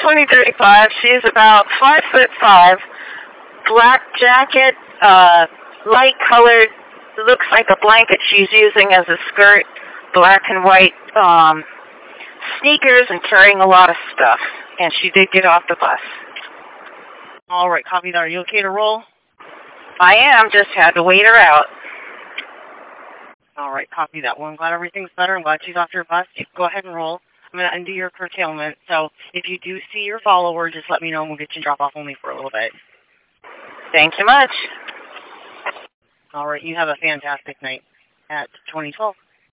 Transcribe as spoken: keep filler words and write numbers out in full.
twenty thirty-five. She's about five foot five, black jacket, uh, light colored, looks like a blanket she's using as a skirt, black and white um, sneakers, and carrying a lot of stuff. And she did get off the bus. All right, copy that. Are you okay to roll? I am, just had to wait her out. All right, copy that. Well, I'm glad everything's better. I'm glad she's off your bus. Go ahead and roll. I'm going to undo your curtailment. So if you do see your follower, just let me know and we'll get you drop off only for a little bit. Thank you much. All right, you have a fantastic night at twenty twelve.